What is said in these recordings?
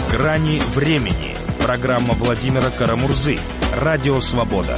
Грани времени. Программа Владимира Карамурзы. Радио Свобода.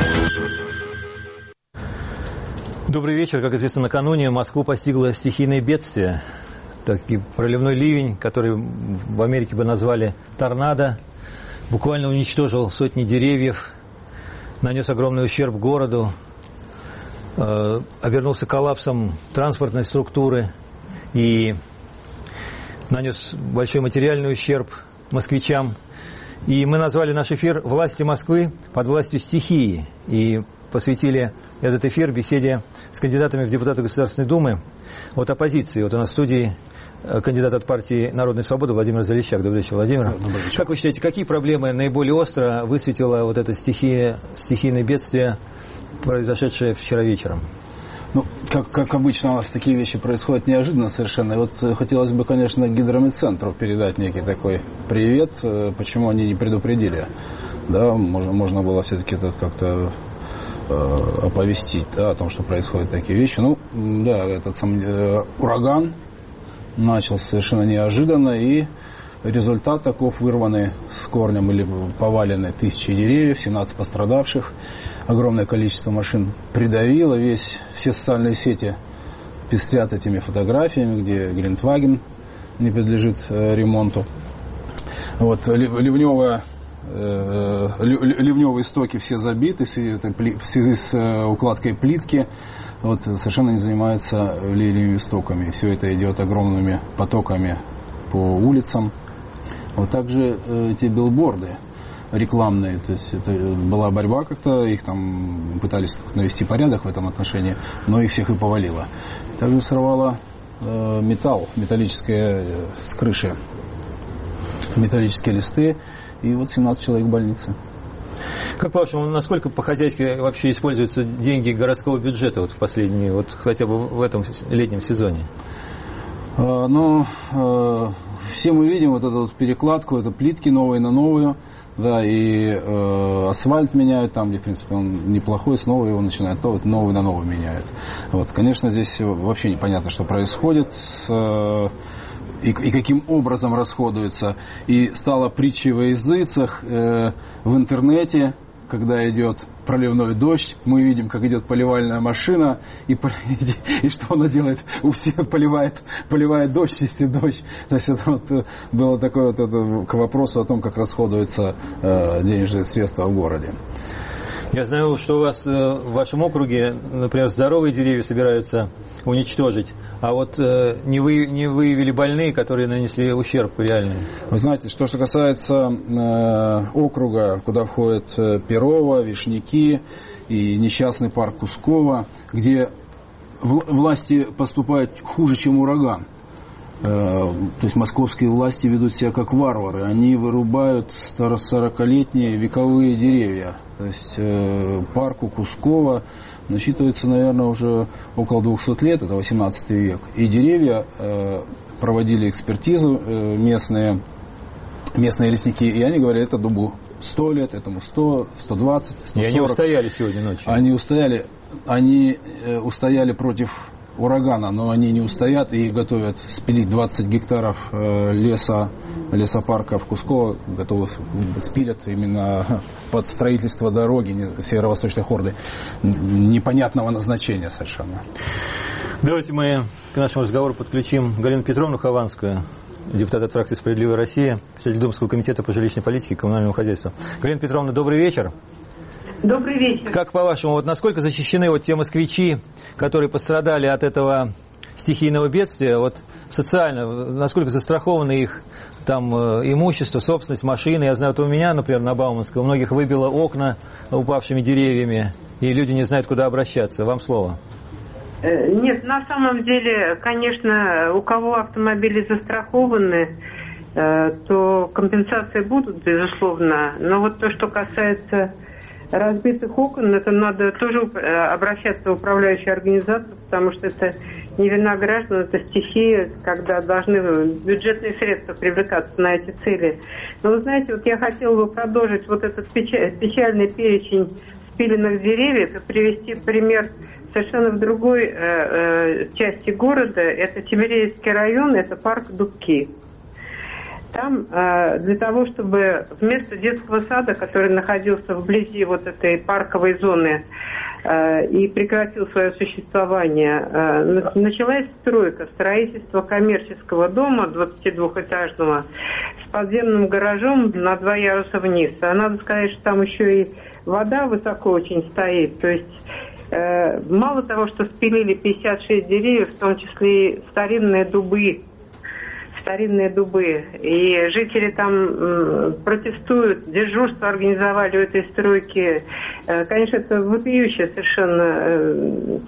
Добрый вечер. Как известно, накануне Москву постигло стихийное бедствие. Такой проливной ливень, который в Америке бы назвали торнадо, буквально уничтожил сотни деревьев, нанес огромный ущерб городу, обернулся коллапсом транспортной структуры и нанес большой материальный ущерб москвичам. И мы назвали наш эфир «Власти Москвы под властью стихии» и посвятили этот эфир беседе с кандидатами в депутаты Государственной Думы от оппозиции. Вот у нас в студии кандидат от партии «Народная свобода» Владимир Залещак. Добрый вечер, Владимир. Добрый вечер. Как вы считаете, какие проблемы наиболее остро высветило вот это стихийное бедствие, произошедшее вчера вечером? Ну, как обычно у нас такие вещи происходят неожиданно совершенно. И вот хотелось бы, конечно, Гидромедцентру передать некий такой привет. Почему они не предупредили? Да, можно было все-таки это как-то оповестить, да, о том, что происходят такие вещи. Ну, да, этот ураган начался совершенно неожиданно, и результат таков: вырваны с корнем или повалены тысячи деревьев, 17 пострадавших, огромное количество машин придавило, все социальные сети пестрят этими фотографиями, где Гелендваген не подлежит ремонту. Вот, ливневые стоки все забиты в связи с укладкой плитки. Вот, совершенно не занимаются ливневыми стоками. Все это идет огромными потоками по улицам. Вот также эти билборды рекламные, то есть это была борьба как-то, их там пытались навести порядок в этом отношении, но их всех и повалило. Также сорвало металлическое с крыши, металлические листы, и вот 17 человек в больнице. Как по-вашему, насколько по-хозяйски вообще используются деньги городского бюджета вот в последние, вот хотя бы в этом летнем сезоне? Все мы видим вот эту вот перекладку, это плитки новые на новую, да, и асфальт меняют там, где, в принципе, он неплохой, снова его начинают, то вот новый на новый меняют. Вот, конечно, здесь вообще непонятно, что происходит, и каким образом расходуется. И стало притчей во языцах в интернете, когда идет проливной дождь, мы видим, как идет поливальная машина, и что она делает? У всех поливает дождь, если дождь. То есть это вот было такое вот это, к вопросу о том, как расходуются денежные средства в городе. Я знаю, что у вас в вашем округе, например, здоровые деревья собираются уничтожить, а вот не выявили больные, которые нанесли ущерб реальный. Вы знаете, что касается округа, куда входят Перово, Вишняки и несчастный парк Кусково, где власти поступают хуже, чем ураган. То есть московские власти ведут себя как варвары. Они вырубают 40-летние вековые деревья. То есть парку Кусково насчитывается, наверное, уже около 200 лет, это 18 век. И деревья проводили экспертизу местные лесники, и они говорили, это дубу 100 лет, этому 100, 120, 140. И они устояли сегодня ночью. Они устояли против урагана, но они не устоят и готовят спилить 20 гектаров лесопарка в Кусково, готовы спилят именно под строительство дороги северо-восточной хорды непонятного назначения совершенно. Давайте мы к нашему разговору подключим Галину Петровну Хованскую, депутат от фракции «Справедливая Россия», председатель Думского комитета по жилищной политике и коммунальному хозяйству. Галина Петровна, добрый вечер. Добрый вечер. Как по-вашему, вот насколько защищены вот те москвичи, которые пострадали от этого стихийного бедствия, вот социально, насколько застрахованы их там имущество, собственность, машины? Я знаю, вот у меня, например, на Бауманской, у многих выбило окна упавшими деревьями, и люди не знают, куда обращаться. Вам слово. Нет, на самом деле, конечно, у кого автомобили застрахованы, то компенсации будут, безусловно. Но вот то, что касается разбитых окон, это надо тоже обращаться в управляющую организацию, потому что это не вина граждан, это стихия, когда должны бюджетные средства привлекаться на эти цели. Но вы знаете, вот я хотела бы продолжить вот этот печальный перечень спиленных деревьев и привести пример совершенно в другой части города. Это Тимирязевский район, это парк Дубки. Там для того, чтобы вместо детского сада, который находился вблизи вот этой парковой зоны и прекратил свое существование, началась стройка, строительство коммерческого дома 22-этажного с подземным гаражом на 2 яруса вниз. А надо сказать, что там еще и вода высоко очень стоит. То есть мало того, что спилили 56 деревьев, в том числе и старинные дубы. И жители там протестуют, дежурство организовали у этой стройки. Конечно, это вопиющее совершенно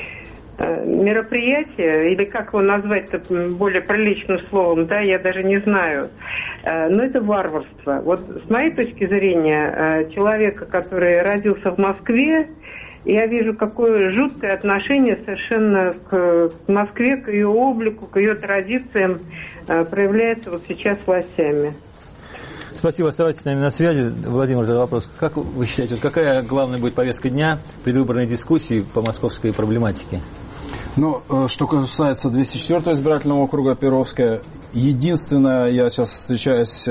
мероприятие, или как его назвать-то более приличным словом, да, я даже не знаю. Но это варварство. Вот с моей точки зрения, человека, который родился в Москве, я вижу, какое жуткое отношение совершенно к Москве, к ее облику, к ее традициям проявляется вот сейчас властями. Спасибо, оставайтесь с нами на связи. Владимир, за вопрос. Как вы считаете, какая главная будет повестка дня предвыборной дискуссии по московской проблематике? Ну, что касается 204-го избирательного округа Перовская, единственное, я сейчас встречаюсь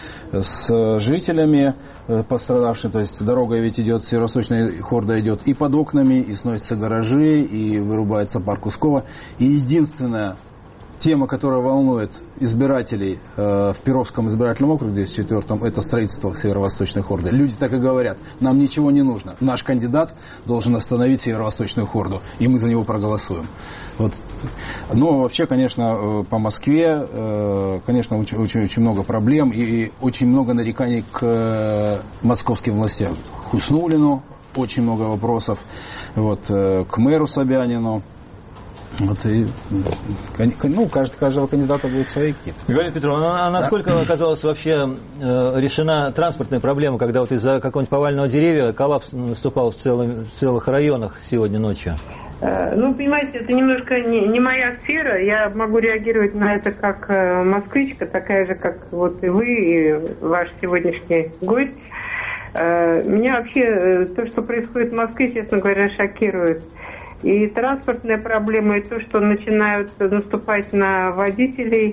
с жителями пострадавшими, то есть дорога ведь идет, северо-восточная хорда идет и под окнами, и сносятся гаражи, и вырубается парк Кускова. И единственная тема, которая волнует избирателей в Перовском избирательном округе 204-м, это строительство северо-восточной хорды. Люди так и говорят, нам ничего не нужно. Наш кандидат должен остановить северо-восточную хорду, и мы за него проголосуем. Вот. Но вообще, конечно, по Москве, конечно, очень много проблем и очень много нареканий к московским властям. К Хуснуллину очень много вопросов, вот, к мэру Собянину. Вот и, ну, каждого кандидата будет свои какие-то. Галина Петровна, а насколько оказалась вообще решена транспортная проблема, когда вот из-за какого-нибудь поваленного деревья коллапс наступал в целых районах сегодня ночью? Ну, понимаете, это немножко не моя сфера. Я могу реагировать на это как москвичка, такая же, как вот и вы, и ваш сегодняшний гость. Меня вообще то, что происходит в Москве, честно говоря, шокирует. И транспортная проблема, и то, что начинают наступать на водителей.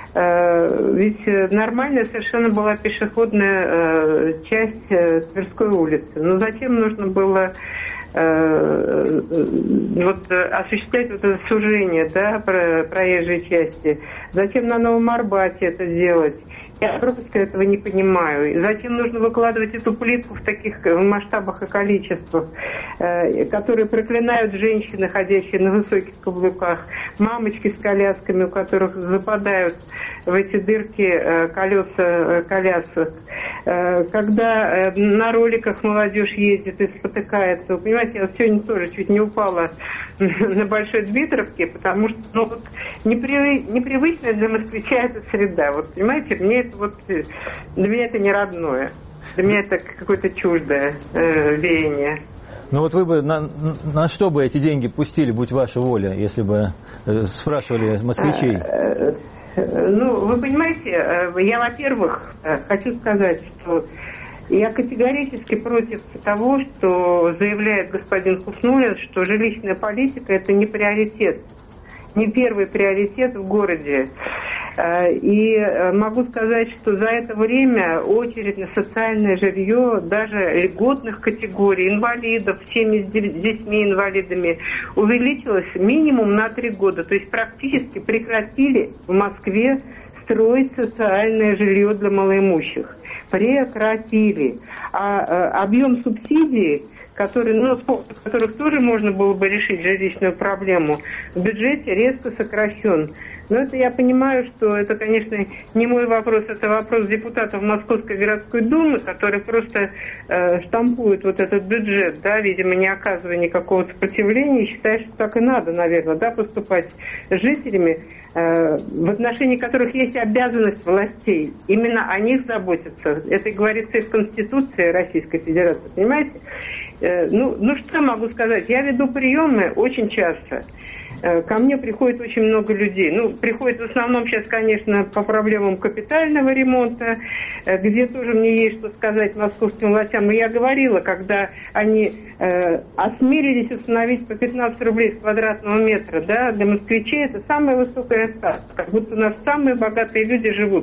Ведь нормальная совершенно была пешеходная часть Тверской улицы. Но зачем нужно было осуществлять вот это сужение, да, проезжей части? Зачем на Новом Арбате это делать? Я просто этого не понимаю. И зачем нужно выкладывать эту плитку в таких масштабах и количествах, которые проклинают женщины, ходящие на высоких каблуках, мамочки с колясками, у которых западают в эти дырки колеса колясок, когда на роликах молодежь ездит и спотыкается. Вы понимаете, я сегодня тоже чуть не упала на Большой Дмитровке, потому что непривычная для москвича эта среда. Вот понимаете, для меня это не родное. Для меня это какое-то чуждое веяние. Ну вот вы бы на что бы эти деньги пустили, будь ваша воля, если бы спрашивали москвичей? Ну, вы понимаете, я, во-первых, хочу сказать, что я категорически против того, что заявляет господин Хуснуллин, что жилищная политика – это не приоритет, не первый приоритет в городе. И могу сказать, что за это время очередь на социальное жилье даже льготных категорий, инвалидов, семьи с детьми-инвалидами увеличилась минимум на 3 года. То есть практически прекратили в Москве строить социальное жилье для малоимущих. Прекратили. А объем субсидий, с помощью которых тоже можно было бы решить жилищную проблему, в бюджете резко сокращен. Но это я понимаю, что это, конечно, не мой вопрос, это вопрос депутатов Московской городской думы, которые просто штампуют вот этот бюджет, да, видимо, не оказывая никакого сопротивления, и считают, что так и надо, наверное, да, поступать с жителями, в отношении которых есть обязанность властей именно о них заботиться. Это говорится и в Конституции Российской Федерации, понимаете? Ну, что я могу сказать? Я веду приемы очень часто. Ко мне приходит очень много людей. Ну, приходит в основном сейчас, конечно, по проблемам капитального ремонта, где тоже мне есть что сказать московским властям. И я говорила, когда они осмелились установить по 15 рублей с квадратного метра, да, для москвичей это самая высокая ставка. Как будто у нас самые богатые люди живут.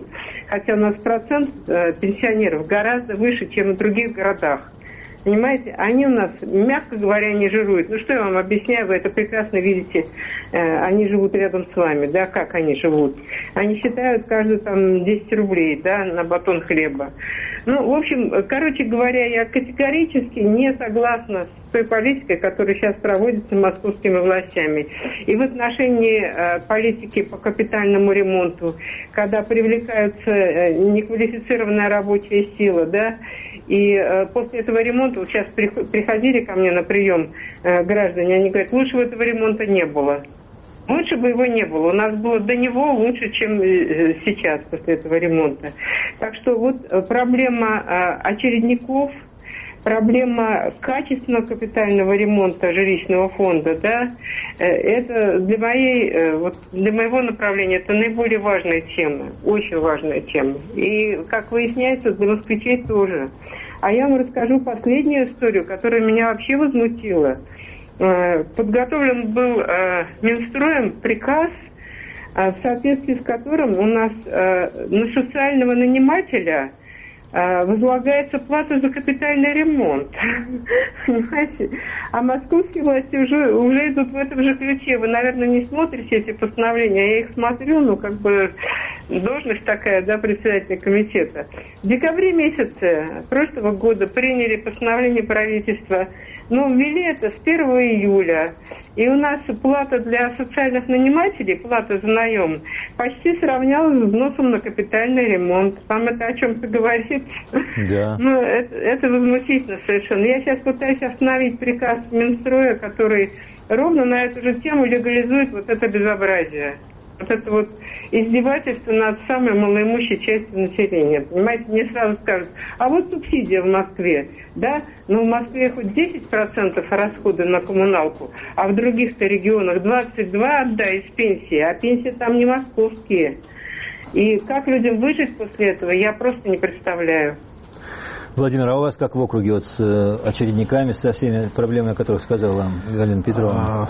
хотя у нас процент пенсионеров гораздо выше, чем в других городах. Понимаете, они у нас, мягко говоря, не жируют. Ну, что я вам объясняю, вы это прекрасно видите. Они живут рядом с вами, да, как они живут. Они считают каждый там 10 рублей, да, на батон хлеба. Ну, в общем, короче говоря, я категорически не согласна с той политикой, которая сейчас проводится московскими властями. И в отношении политики по капитальному ремонту, когда привлекаются неквалифицированная рабочая сила, да, и после этого ремонта, вот сейчас приходили ко мне на прием граждане, они говорят, лучше бы этого ремонта не было. Лучше бы его не было. У нас было до него лучше, чем сейчас после этого ремонта. Так что вот проблема очередников, проблема качественного капитального ремонта жилищного фонда, да, это для моего направления это наиболее важная тема, очень важная тема. И, как выясняется, для москвичей тоже. А я вам расскажу последнюю историю, которая меня вообще возмутила. Подготовлен был Минстроем приказ, в соответствии с которым у нас на социального нанимателя возлагается плата за капитальный ремонт. Понимаете? А московские власти уже идут в этом же ключе. Вы, наверное, не смотрите эти постановления. Я их смотрю, ну, как бы должность такая, да, председателя комитета. В декабре месяце прошлого года приняли постановление правительства. Но ввели это с 1 июля. И у нас плата для социальных нанимателей, плата за наем, почти сравнялась с взносом на капитальный ремонт. Вам это о чем-то говорит? Да. Ну, это возмутительно совершенно. Я сейчас пытаюсь остановить приказ Минстроя, который ровно на эту же тему легализует вот это безобразие. Вот это вот издевательство над самой малоимущей частью населения. Понимаете, мне сразу скажут, а вот субсидия в Москве, да? Но в Москве хоть 10% расходы на коммуналку, а в других-то регионах 22% отдай из пенсии, а пенсии там не московские. И как людям выжить после этого, я просто не представляю. Владимир, а у вас как в округе вот с очередниками, со всеми проблемами, о которых сказала Галина Петровна?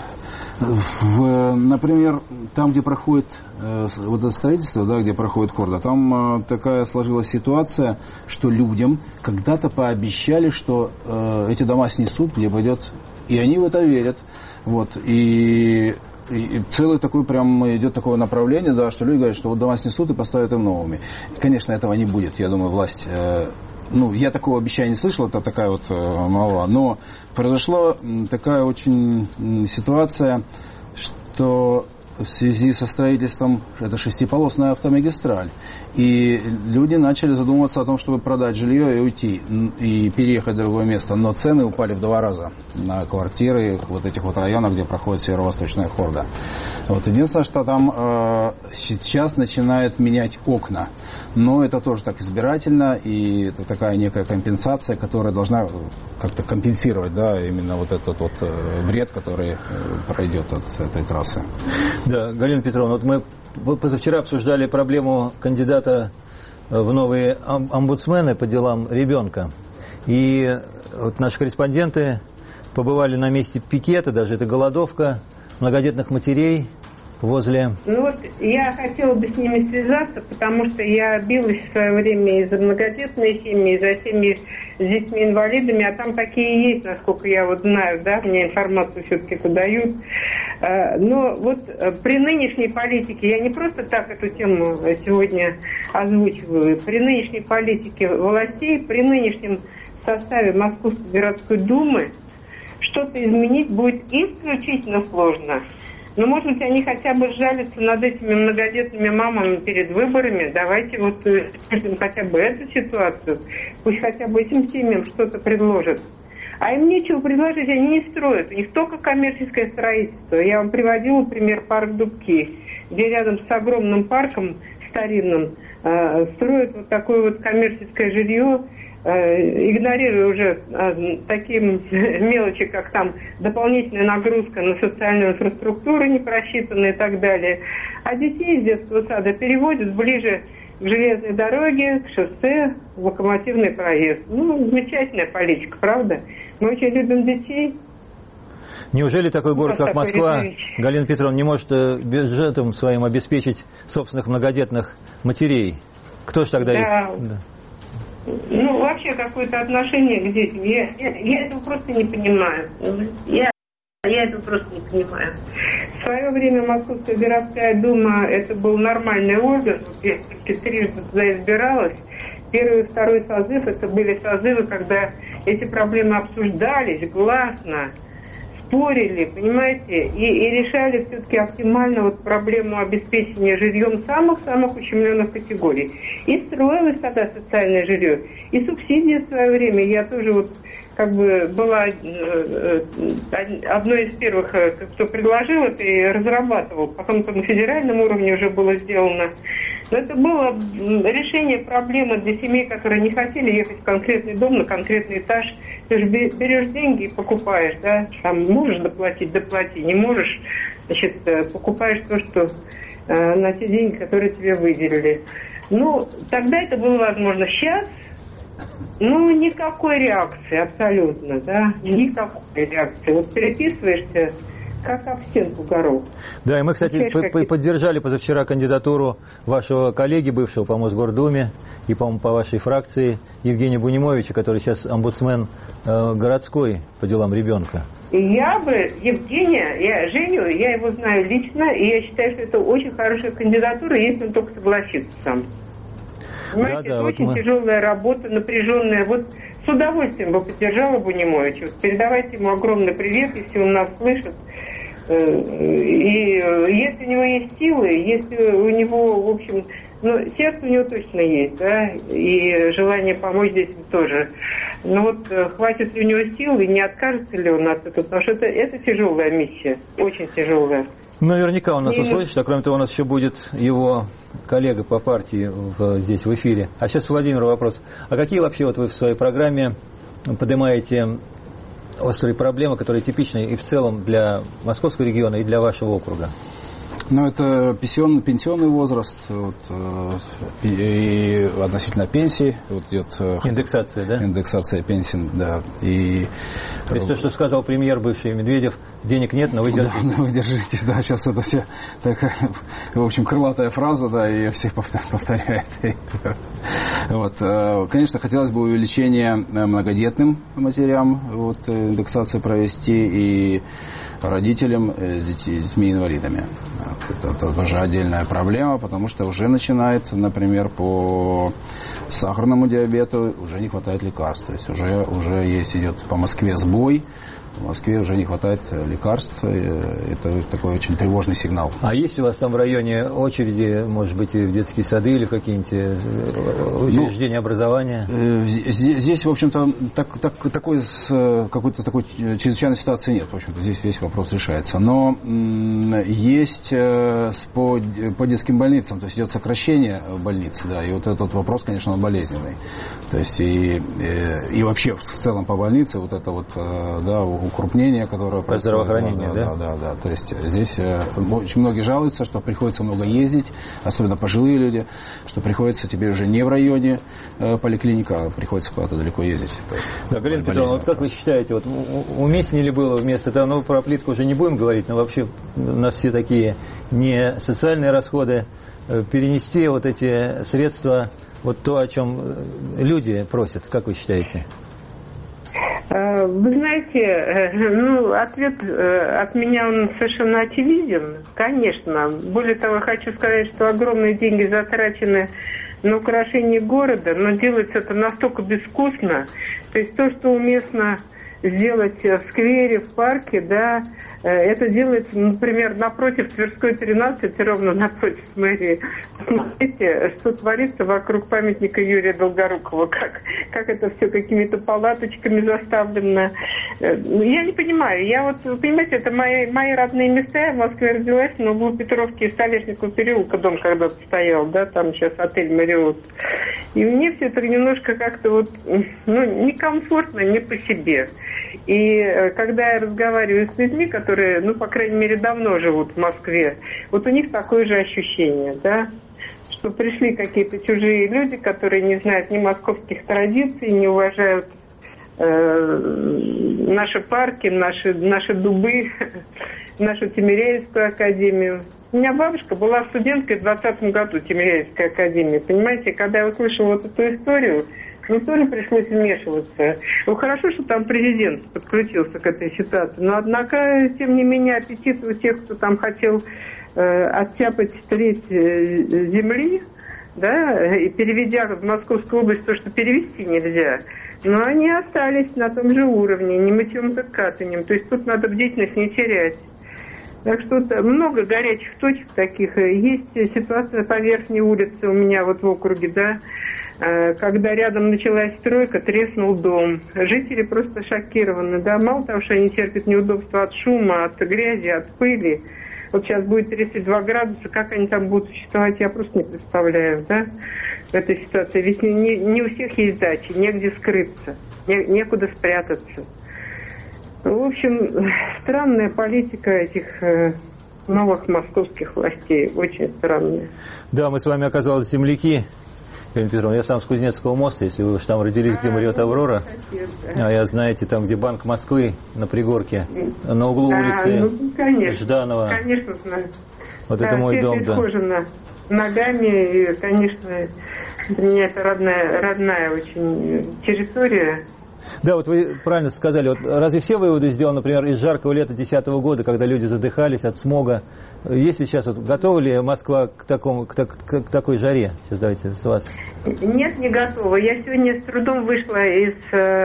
Например, там, где проходит вот это строительство, да, где проходит хорда, там такая сложилась ситуация, что людям когда-то пообещали, что эти дома снесут, где пойдет, и они в это верят. Вот, и целый такой прям идет такое направление, да, что люди говорят, что вот дома снесут и поставят им новыми. И, конечно, этого не будет, я думаю, власть... Ну, я такого обещания не слышал, это такая вот молва. Но произошла такая очень ситуация, что в связи со строительством, это шестиполосная автомагистраль, и люди начали задумываться о том, чтобы продать жилье и уйти, и переехать в другое место. Но цены упали в 2 раза на квартиры вот этих вот районах, где проходит северо-восточная хорда. Вот. Единственное, что там сейчас начинает менять окна. Но это тоже так избирательно, и это такая некая компенсация, которая должна как-то компенсировать, да, именно вот этот вот вред, который пройдет от этой трассы. Да, Галина Петровна, вот мы позавчера обсуждали проблему кандидата в новые омбудсмены по делам ребенка. И вот наши корреспонденты побывали на месте пикета, даже это голодовка многодетных матерей возле... Ну вот я хотела бы с ними связаться, потому что я билась в свое время и за многодетные семьи, и за семьи с детьми-инвалидами, а там такие есть, насколько я вот знаю, да, мне информацию все-таки подают. Но вот при нынешней политике, я не просто так эту тему сегодня озвучиваю, при нынешней политике властей, при нынешнем составе Московской городской думы что-то изменить будет исключительно сложно. Но, может быть, они хотя бы сжалятся над этими многодетными мамами перед выборами. Давайте вот используем хотя бы эту ситуацию. Пусть хотя бы этим семьям что-то предложат. А им нечего предложить, они не строят. У них только коммерческое строительство. Я вам приводила пример парк Дубки, где рядом с огромным парком старинным строят вот такое вот коммерческое жилье, игнорируя уже такие мелочи, как там дополнительная нагрузка на социальную инфраструктуру не просчитанная и так далее. А детей из детского сада переводят ближе к железной дороге, к шоссе, в локомотивный проезд. Ну, замечательная политика, правда? Мы очень любим детей. Неужели такой город, как Москва, Галина Петровна, не может бюджетом своим обеспечить собственных многодетных матерей? Кто же тогда да. их... Да. Ну, вообще какое-то отношение к детям. Я этого просто не понимаю. Я этого просто не понимаю. В свое время Московская городская дума, это был нормальный орган. Я трижды туда избиралась. Первый и второй созыв, это были созывы, когда эти проблемы обсуждались гласно, спорили, понимаете, и решали все-таки оптимально вот проблему обеспечения жильем самых-самых ущемленных категорий. И строилось тогда социальное жилье. И субсидии в свое время, я тоже вот как бы была одной из первых, кто предложил это и разрабатывал. Потом-то на федеральном уровне уже было сделано. Но это было решение проблемы для семей, которые не хотели ехать в конкретный дом, на конкретный этаж. Ты же берешь деньги и покупаешь, да? Там можешь доплатить, доплати. Не можешь, значит, покупаешь то, что на те деньги, которые тебе выделили. Ну, тогда это было возможно. Сейчас, ну, никакой реакции абсолютно, да? Никакой реакции. Вот переписываешься, как об стенку горох. Да, и мы, кстати, поддержали позавчера кандидатуру вашего коллеги, бывшего по Мосгордуме, и, по-моему, по вашей фракции, Евгения Бунимовича, который сейчас омбудсмен городской по делам ребенка. Я бы, Евгения, Женю, я его знаю лично, и я считаю, что это очень хорошая кандидатура, если он только согласится сам. Понимаете, это очень тяжелая работа, напряженная. Вот с удовольствием бы поддержала Бунимовича. Передавайте ему огромный привет, если он нас слышит. И если у него есть силы, если у него, в общем, ну, сердце у него точно есть, да, и желание помочь детям тоже. Но вот хватит ли у него сил, и не откажется ли он от этого, потому что это тяжелая миссия, очень тяжелая. Наверняка он нас услышит, а кроме того, у нас еще будет его коллега по партии здесь в эфире. А сейчас, Владимир, вопрос. А какие вообще вот вы в своей программе поднимаете острые проблемы, которые типичны и в целом для Московского региона, и для вашего округа? Ну, это пенсионный возраст, вот, и относительно пенсии. Вот идет индексация, да? Индексация пенсий, да. И то есть то, что сказал премьер бывший Медведев, денег нет, но вы держитесь. Да, вы держитесь, да. Сейчас это все такая, в общем, крылатая фраза, да, и все повторяют. Вот. Конечно, хотелось бы увеличение многодетным матерям, вот, индексацию провести, и родителям с детьми-инвалидами. Это тоже отдельная проблема, потому что уже начинает, например, по сахарному диабету уже не хватает лекарств. То есть уже есть, идет по Москве сбой. В Москве уже не хватает лекарств. Это такой очень тревожный сигнал. А есть у вас там в районе очереди, может быть, в детские сады или в какие-нибудь учреждения образования? Здесь, в общем-то, какой-то такой чрезвычайной ситуации нет. В общем-то, здесь весь вопрос решается. Но есть по детским больницам, то есть идет сокращение больниц, да, и вот этот вопрос, конечно, он болезненный. То есть и вообще в целом по больнице вот это вот, да, укрупнение, которое происходит. Здравоохранение, да? Да. То есть здесь очень многие жалуются, что приходится много ездить, особенно пожилые люди, что приходится теперь уже не в районе поликлиника, а приходится куда-то далеко ездить. Да, Галина Петровна, вот как вы считаете, вот уместнее ли было вместо того, ну, про плитку уже не будем говорить, но вообще на все такие не социальные расходы перенести вот эти средства, вот то, о чем люди просят, как вы считаете? Вы знаете, ну, ответ от меня он совершенно очевиден, конечно. Более того, хочу сказать, что огромные деньги затрачены на украшение города, но делается это настолько безвкусно. То есть то, что уместно сделать в сквере, в парке, да, это делается, например, напротив Тверской 13, ровно напротив мэрии. Смотрите, что творится вокруг памятника Юрия Долгорукова, как это все какими-то палаточками заставлено. Я не понимаю. Я вот, понимаете, это мои родные места. Я в Москве родилась, на углу Петровки и Столешникового переулка дом когда-то стоял, да, там сейчас отель «Мариот». И мне все это немножко как-то вот, ну, некомфортно, не по себе. И когда я разговариваю с людьми, которые, ну, по крайней мере, давно живут в Москве, вот у них такое же ощущение, да, что пришли какие-то чужие люди, которые не знают ни московских традиций, не уважают наши парки, наши дубы, нашу Тимиряевскую академию. У меня бабушка была студенткой в 2020 году Тимирязевской академии. Понимаете, когда я услышала вот эту историю, мне тоже пришлось вмешиваться. Ну, хорошо, что там президент подключился к этой ситуации. Но, однако, тем не менее, аппетит у тех, кто там хотел оттяпать треть земли, да, и переведя в Московскую область то, что перевести нельзя, но они остались на том же уровне, не мытьем, так катанем. То есть тут надо бдительность не терять. Так что много горячих точек таких. Есть ситуация по Верхней улице у меня вот в округе, да, когда рядом началась стройка, треснул дом. Жители просто шокированы, да, мало того, что они терпят неудобства от шума, от грязи, от пыли. Вот сейчас будет 32 градуса, как они там будут существовать, я просто не представляю, да, в этой ситуации. Ведь не у всех есть дачи, негде скрыться, некуда спрятаться. В общем, странная политика этих новых московских властей, очень странная. Да, мы с вами, оказалось, земляки. Галина Петровна, я сам с Кузнецкого моста, если вы уж там родились, где Мариот Аврора. А я, знаете, там, где Банк Москвы, на пригорке, на углу улицы Жданова. Конечно, знаю. Вот да, это мой дом, да. Схоже ногами, и, конечно, для меня это родная очень территория. Да, вот вы правильно сказали. Вот разве все выводы сделаны, например, из жаркого лета 2010 года, когда люди задыхались от смога? Есть ли сейчас, вот, готова ли Москва к такой жаре? Сейчас давайте с вас. Нет, не готова. Я сегодня с трудом вышла из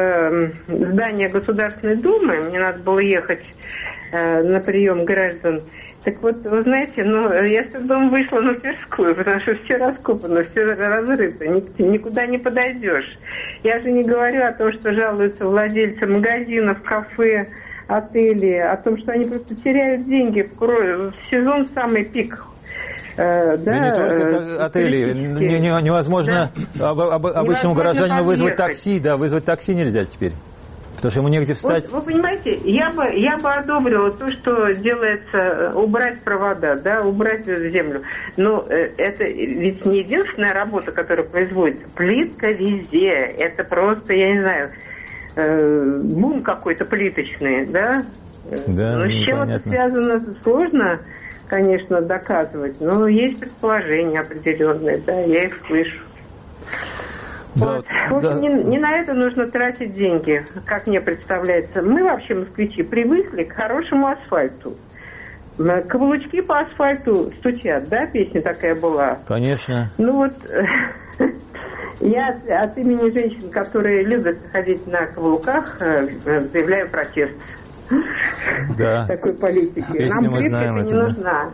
здания Государственной Думы. Мне надо было ехать на прием граждан. Так вот, вы знаете, я с трудом вышла на Тверскую, потому что все раскопано, все разрыто, никуда не подойдешь. Я же не говорю о том, что жалуются владельцы магазинов, кафе, отелей, о том, что они просто теряют деньги в сезон самый пик. Да, не только отели. Невозможно обычному гражданину вызвать такси, да, вызвать такси нельзя теперь. Потому что ему негде встать. Вот, вы понимаете, я бы одобрила то, что делается, убрать провода, да, убрать землю. Но это ведь не единственная работа, которая производится. Плитка везде. Это просто, я не знаю, бум какой-то плиточный, да? Да, но с чем это связано, сложно, конечно, доказывать. Но есть предположения определенные, да, я их слышу. Да, вот. В общем, не на это нужно тратить деньги, как мне представляется. Мы вообще, москвичи, привыкли к хорошему асфальту. Каблучки по асфальту стучат, да, песня такая была? Конечно. Ну вот, я от имени женщин, которые любят ходить на каблуках, заявляю протест. Да. Такой политики. Нам плитка не нужна.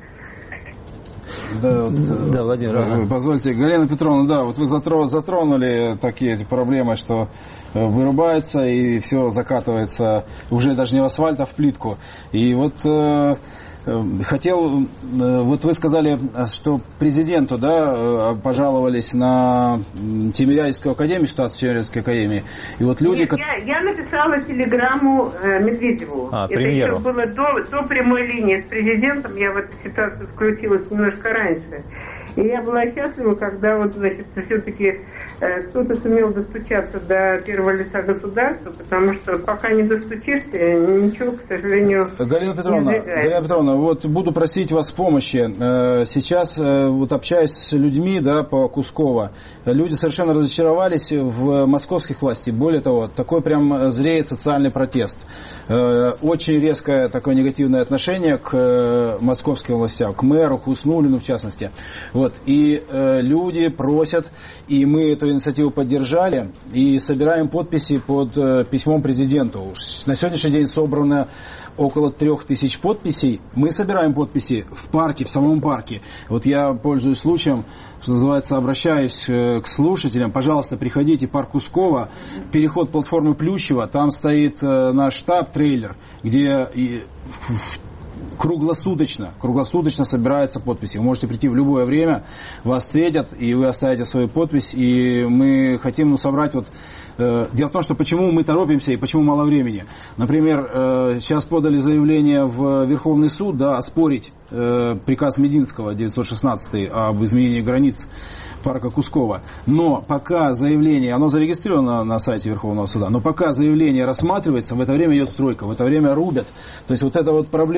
Да, Владимир, позвольте, Галина Петровна, да, вот вы затронули такие эти проблемы, что вырубается и все закатывается уже даже не в асфальт, а в плитку. И вот хотел, вот вы сказали, что президенту, да, пожаловались на Тимирязевскую академию, ситуацию Тимирязевской академии. И вот люди... Нет, я написала телеграмму Медведеву. Премьеру. Это еще было до прямой линии с президентом. Я в эту ситуацию включилась немножко раньше. И я была счастлива, когда вот, значит, все-таки кто-то сумел достучаться до первого лица государства, потому что пока не достучишься, ничего, к сожалению, Галина Петровна, вот буду просить вас помощи. Сейчас, вот общаясь с людьми, да, по Кусково, люди совершенно разочаровались в московских властях. Более того, такой прям зреет социальный протест. Очень резкое такое негативное отношение к московским властям, к мэру, Хуснуллину в частности. Вот. И люди просят, и мы эту инициативу поддержали, и собираем подписи под письмом президенту. На сегодняшний день собрано около 3000 подписей. Мы собираем подписи в парке, в самом парке. Вот я, пользуюсь случаем, что называется, обращаюсь к слушателям. Пожалуйста, приходите в парк Кусково, переход платформы Плющева, там стоит наш штаб-трейлер, где круглосуточно собираются подписи. Вы можете прийти в любое время, вас встретят, и вы оставите свою подпись, и мы хотим собрать вот... Дело в том, что почему мы торопимся и почему мало времени. Например, сейчас подали заявление в Верховный суд, да, оспорить приказ Мединского 916 об изменении границ парка Кусково. Но пока заявление, оно зарегистрировано на сайте Верховного суда, но пока заявление рассматривается, в это время идет стройка, в это время рубят. То есть вот эта вот проблема, то, что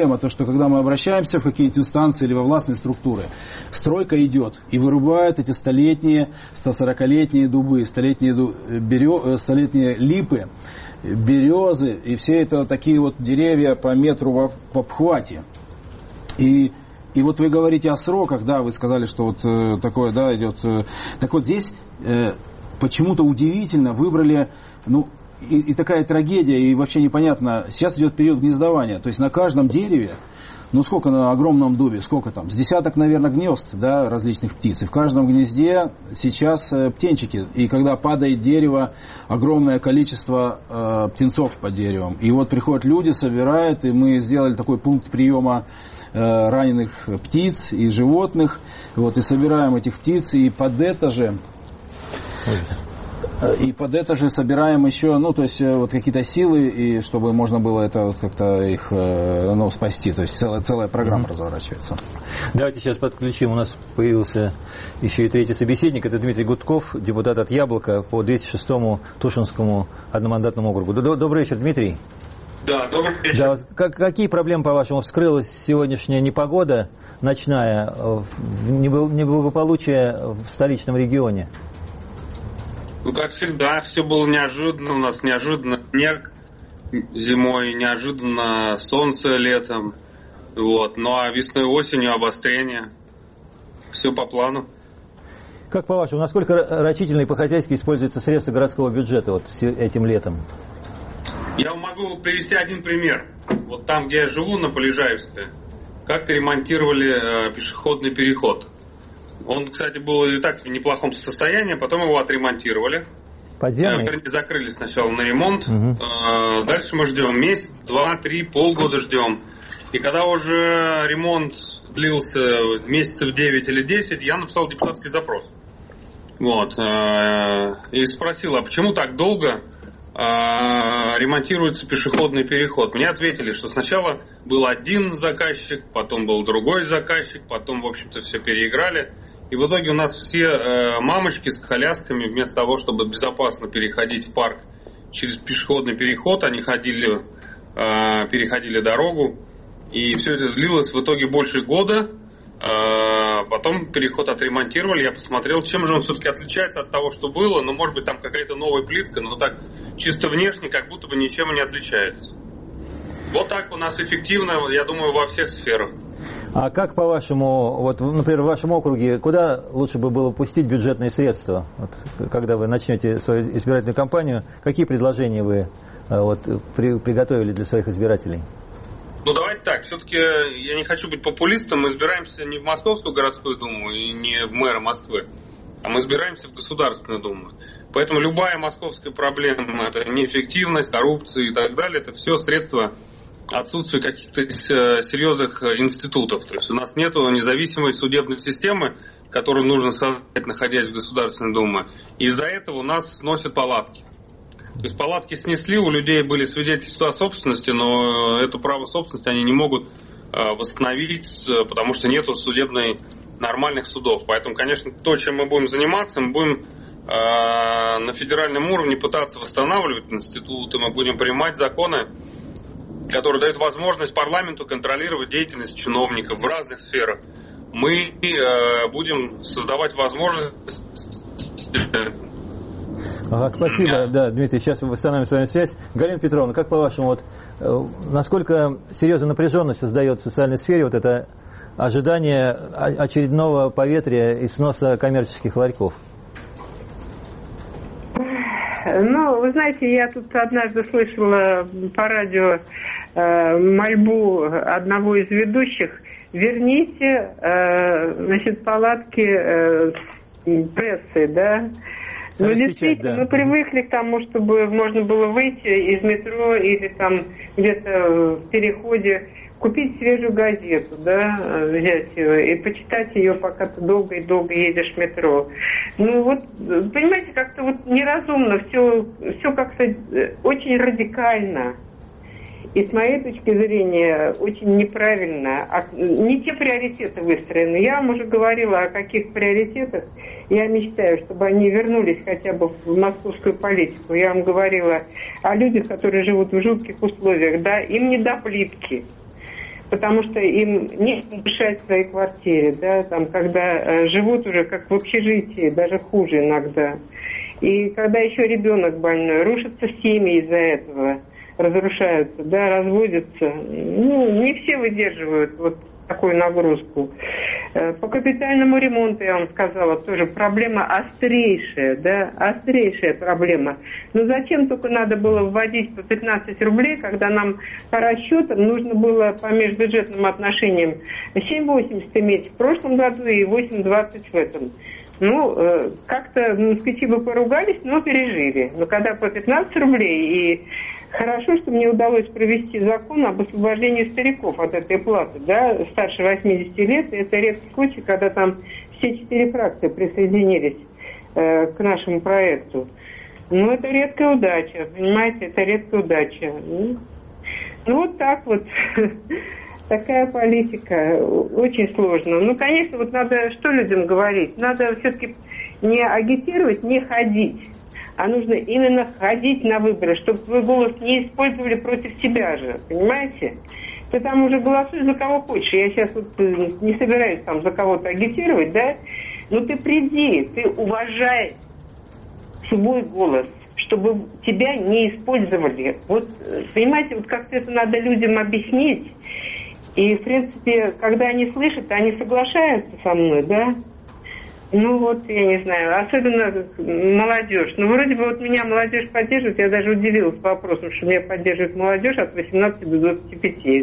когда мы обращаемся в какие-то инстанции или во властные структуры, стройка идет и вырубают эти столетние, 140-летние дубы, столетние липы, березы, и все это такие вот деревья по метру в обхвате. И вот вы говорите о сроках, да, вы сказали, что вот такое, да, идет. Так вот здесь почему-то удивительно выбрали, и такая трагедия, и вообще непонятно, сейчас идет период гнездования, то есть на каждом дереве, сколько на огромном дубе, сколько там, с десяток, наверное, гнезд, да, различных птиц, и в каждом гнезде сейчас птенчики, и когда падает дерево, огромное количество птенцов под деревом, и вот приходят люди, собирают, и мы сделали такой пункт приема раненых птиц и животных, вот, и собираем этих птиц, и под это же собираем еще, то есть вот какие-то силы, и чтобы можно было это вот как-то их спасти. То есть целая программа разворачивается. Давайте сейчас подключим. У нас появился еще и третий собеседник. Это Дмитрий Гудков, депутат от «Яблока» по 206-му Тушинскому одномандатному округу. Добрый вечер, Дмитрий. Да, добрый вечер. Да, какие проблемы, по-вашему, вскрылась сегодняшняя непогода ночная, неблагополучие в столичном регионе? Как всегда, все было неожиданно. У нас неожиданно снег зимой, неожиданно солнце летом. Вот. Ну а весной и осенью обострение. Все по плану. Как по-вашему, насколько рачительно и по-хозяйски используются средства городского бюджета вот этим летом? Я могу привести один пример. Вот там, где я живу, на Полежаевской, как-то ремонтировали пешеходный переход. Он, кстати, был и так в неплохом состоянии, потом его отремонтировали. Подземный? Закрыли сначала на ремонт. Дальше мы ждем месяц, 2, 3, полгода ждем. И когда уже ремонт длился месяцев 9 или 10, я написал депутатский запрос. Вот. И спросил, а почему так долго ремонтируется пешеходный переход? Мне ответили, что сначала был один заказчик, потом был другой заказчик, потом, в общем-то, все переиграли. И в итоге у нас все мамочки с колясками, вместо того, чтобы безопасно переходить в парк через пешеходный переход, они переходили дорогу. И все это длилось в итоге больше года. Потом переход отремонтировали, я посмотрел, чем же он все-таки отличается от того, что было. Ну, может быть, там какая-то новая плитка, но так чисто внешне как будто бы ничем не отличается. Вот так у нас эффективно, я думаю, во всех сферах. А как, по-вашему, вот, например, в вашем округе, куда лучше бы было пустить бюджетные средства? Вот, когда вы начнете свою избирательную кампанию, какие предложения вы приготовили для своих избирателей? Ну, давайте так, все-таки я не хочу быть популистом, мы избираемся не в Московскую городскую думу и не в мэра Москвы, а мы избираемся в Государственную думу. Поэтому любая московская проблема, это неэффективность, коррупция и так далее, это все средства отсутствия каких-то серьезных институтов. То есть у нас нет независимой судебной системы, которую нужно создать, находясь в Государственной думе. Из-за этого у нас сносят палатки. То есть палатки снесли, у людей были свидетельства о собственности, но это право собственности они не могут восстановить, потому что нету нормальных судов. Поэтому, конечно, то, чем мы будем заниматься, мы будем на федеральном уровне пытаться восстанавливать институты, мы будем принимать законы, которые дают возможность парламенту контролировать деятельность чиновников в разных сферах. Мы будем создавать возможность... Спасибо, да, Дмитрий, сейчас мы восстановим с вами связь. Галина Петровна, как по-вашему, насколько серьезная напряженность создает в социальной сфере вот это ожидание очередного поветрия и сноса коммерческих ларьков? Ну, вы знаете, я тут однажды слышала по радио мольбу одного из ведущих: верните, палатки прессы, да? Ну, действительно, мы привыкли к тому, чтобы можно было выйти из метро или там где-то в переходе, купить свежую газету, да, взять ее и почитать ее, пока ты долго и долго едешь в метро. Ну вот, понимаете, как-то вот неразумно, все как-то очень радикально. И с моей точки зрения очень неправильно. Не те приоритеты выстроены. Я вам уже говорила о каких приоритетах. Я мечтаю, чтобы они вернулись хотя бы в московскую политику. Я вам говорила о людях, которые живут в жутких условиях. Да, им не до плитки. потому что им не дышать в своей квартире, да, там, когда живут уже как в общежитии, даже хуже иногда. И когда еще ребенок больной, рушатся семьи из-за этого, разрушаются, да, разводятся. Не все выдерживают вот такую нагрузку. По капитальному ремонту, я вам сказала, тоже проблема острейшая, да, острейшая проблема. Но зачем только надо было вводить по 15 рублей, когда нам по расчетам нужно было по межбюджетным отношениям 7,80 иметь в прошлом году и 8,20 в этом. Как-то москвичи бы поругались, но пережили. Но когда по 15 рублей, и хорошо, что мне удалось провести закон об освобождении стариков от этой платы, да, старше 80 лет, и это редкий случай, когда там все 4 фракции присоединились к нашему проекту. Это редкая удача, понимаете, это редкая удача. Вот так вот. Такая политика, очень сложно. Конечно, вот надо что людям говорить? Надо все-таки не агитировать, не ходить, а нужно именно ходить на выборы, чтобы свой голос не использовали против себя же, понимаете? Ты там уже голосуй за кого хочешь. Я сейчас вот не собираюсь там за кого-то агитировать, да? Но ты приди, ты уважай свой голос, чтобы тебя не использовали. Вот, понимаете, вот как-то это надо людям объяснить. И, в принципе, когда они слышат, они соглашаются со мной, да? Я не знаю, особенно молодежь. Вроде бы вот меня молодежь поддерживает, я даже удивилась вопросом, что меня поддерживает молодежь от 18 до 25.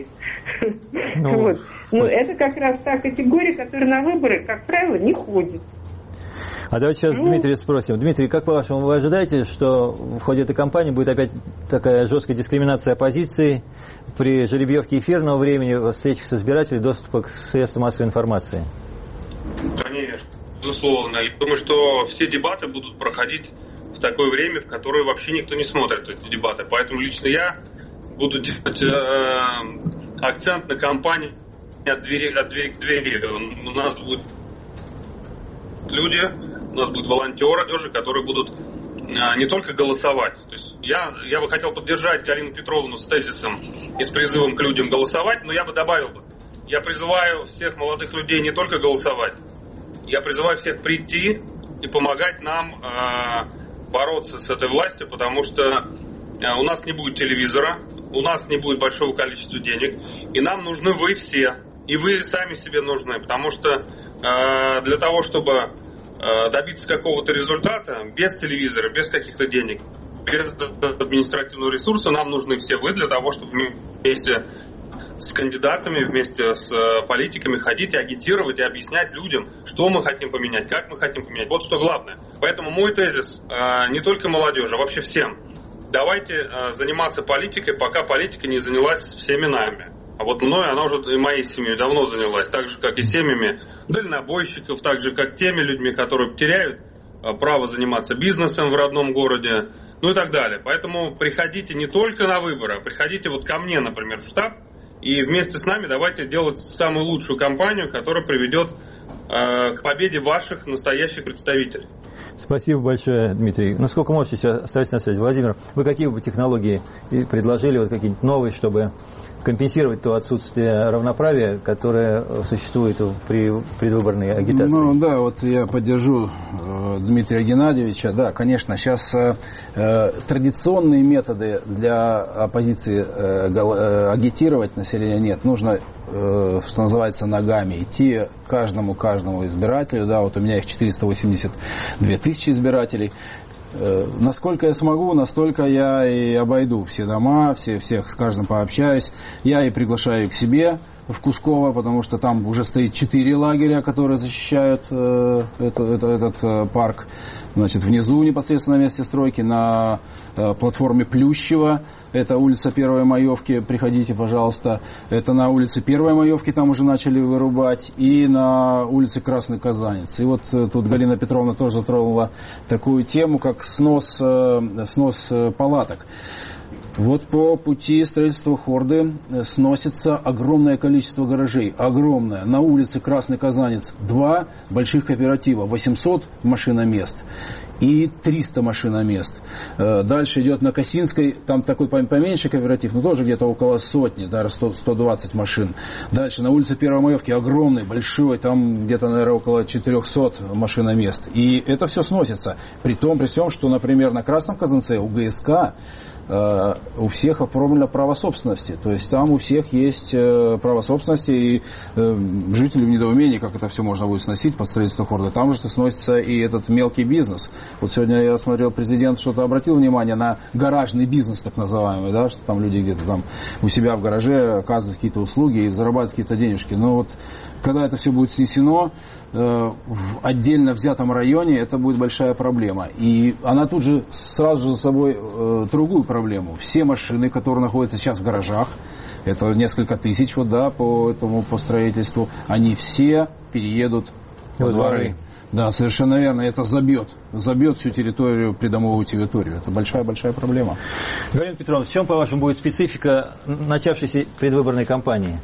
Это как раз та категория, которая на выборы, как правило, не ходит. А давайте сейчас Дмитрия спросим. Дмитрий, как по-вашему, вы ожидаете, что в ходе этой кампании будет опять такая жесткая дискриминация оппозиции при жеребьевке эфирного времени, встречах с избирателями, доступа к средствам массовой информации? Конечно, безусловно. Я думаю, что все дебаты будут проходить в такое время, в которое вообще никто не смотрит эти дебаты. Поэтому лично я буду делать акцент на кампании от двери к двери. У нас будут люди, у нас будут волонтеры, которые будут не только голосовать. То есть я бы хотел поддержать Галину Петровну с тезисом и с призывом к людям голосовать, но я бы добавил, я призываю всех молодых людей не только голосовать, я призываю всех прийти и помогать нам бороться с этой властью, потому что у нас не будет телевизора, у нас не будет большого количества денег, и нам нужны вы все, и вы сами себе нужны, потому что для того, чтобы добиться какого-то результата, без телевизора, без каких-то денег, без административного ресурса, нам нужны все вы для того, чтобы вместе с кандидатами, вместе с политиками ходить и агитировать, и объяснять людям, что мы хотим поменять, как мы хотим поменять. Вот что главное. Поэтому мой тезис не только молодежи, а вообще всем. Давайте заниматься политикой, пока политика не занялась всеми нами. А вот мной она уже и моей семьей давно занялась, так же, как и семьями дальнобойщиков, так же, как теми людьми, которые теряют право заниматься бизнесом в родном городе, и так далее. Поэтому приходите не только на выборы, а приходите вот ко мне, например, в штаб, и вместе с нами давайте делать самую лучшую кампанию, которая приведет к победе ваших настоящих представителей. Спасибо большое, Дмитрий. Насколько можете сейчас оставаться на связи? Владимир, вы какие бы технологии предложили, вот какие-нибудь новые, чтобы компенсировать то отсутствие равноправия, которое существует при предвыборной агитации? Да, вот я поддержу Дмитрия Геннадьевича. Да, конечно, сейчас традиционные методы для оппозиции агитировать население нет. Нужно, что называется, ногами идти каждому избирателю. Да, вот у меня их 482 тысячи избирателей. Насколько я смогу, настолько я и обойду все дома, всех с каждым пообщаюсь. Я и приглашаю к себе в Кусково, потому что там уже стоит 4 лагеря, которые защищают этот парк. Значит, внизу, непосредственно на месте стройки, на платформе Плющева, это улица 1 Маевки, приходите, пожалуйста. Это на улице 1 Маевки, там уже начали вырубать, и на улице Красный Казанец. И вот тут Галина Петровна тоже затронула такую тему, как снос палаток. Вот по пути строительства Хорды сносится огромное количество гаражей. Огромное. На улице Красный Казанец 2 больших кооператива, 800 машиномест. и 300 машиномест. Дальше идет на Косинской, там такой поменьше кооператив, но тоже где-то около сотни, даже 120 машин. Дальше на улице Первомаевки огромный, большой, там где-то, наверное, около 400 машиномест. И это все сносится. При всем, что, например, на Красном Казанце у ГСК у всех оформлено право собственности. То есть там у всех есть право собственности, и жители в недоумении, как это все можно будет сносить под строительство города. Там же сносится и этот мелкий бизнес. Вот сегодня я смотрел, президент что-то обратил внимание на гаражный бизнес, так называемый, да, что там люди где-то там у себя в гараже оказывают какие-то услуги и зарабатывают какие-то денежки. Но вот когда это все будет снесено в отдельно взятом районе, это будет большая проблема. И она тут же сразу же за собой другую проблему. Все машины, которые находятся сейчас в гаражах, это несколько тысяч вот, да, по строительству, они все переедут во дворы. Да, совершенно верно. Это забьет всю территорию, придомовую территорию. Это большая-большая проблема. Галина Петровна, в чем, по-вашему, будет специфика начавшейся предвыборной кампании?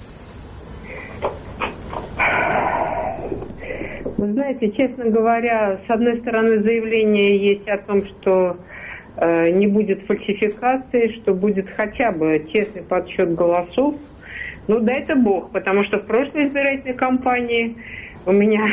Вы знаете, честно говоря, с одной стороны, заявление есть о том, что не будет фальсификации, что будет хотя бы честный подсчет голосов. Ну, дай это Бог, потому что в прошлой избирательной кампании у меня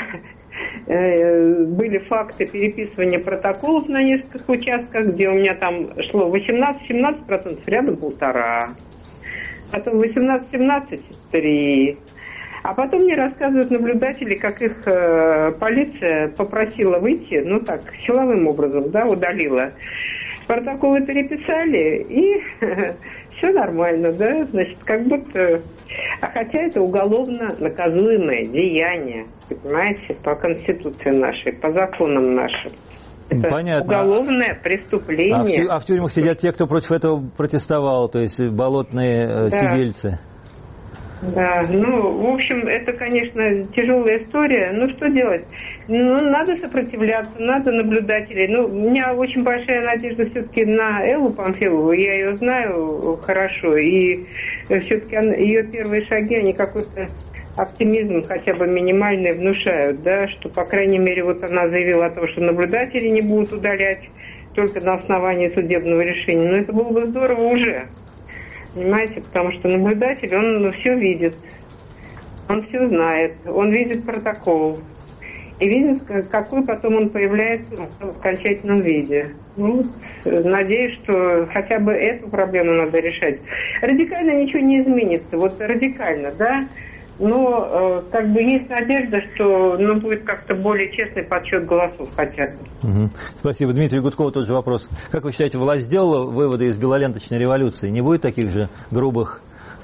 были факты переписывания протоколов на нескольких участках, где у меня там шло 18-17%, рядом 1,5%. Потом 18-17% 3%. А потом мне рассказывают наблюдатели, как их полиция попросила выйти, ну так, силовым образом, да, удалила. Протоколы переписали, и все нормально, да, значит, как будто... А хотя это уголовно наказуемое деяние, понимаете, по Конституции нашей, по законам нашим. Это понятно. Уголовное преступление. А в тюрьмах сидят те, кто против этого протестовал, то есть болотные сидельцы. Да, ну, в общем, это, конечно, тяжелая история. Ну, что делать? Ну, надо сопротивляться, надо наблюдателей. Ну, у меня очень большая надежда все-таки на Эллу Памфилову. Я ее знаю хорошо. И все-таки ее первые шаги, они какой-то оптимизм хотя бы минимальный внушают, да, что, по крайней мере, вот она заявила о том, что наблюдатели не будут удалять только на основании судебного решения. Но это было бы здорово уже. Понимаете, потому что наблюдатель, он все видит, он все знает, он видит протокол и видит, какой потом он появляется в окончательном виде. Ну, надеюсь, что хотя бы эту проблему надо решать. Радикально ничего не изменится, вот радикально, да, но как бы есть надежда, что будет как-то более честный подсчет голосов хотя бы. Угу. Спасибо. Дмитрий Гудков, тот же вопрос. Как вы считаете, власть сделала выводы из белоленточной революции? Не будет таких же грубых,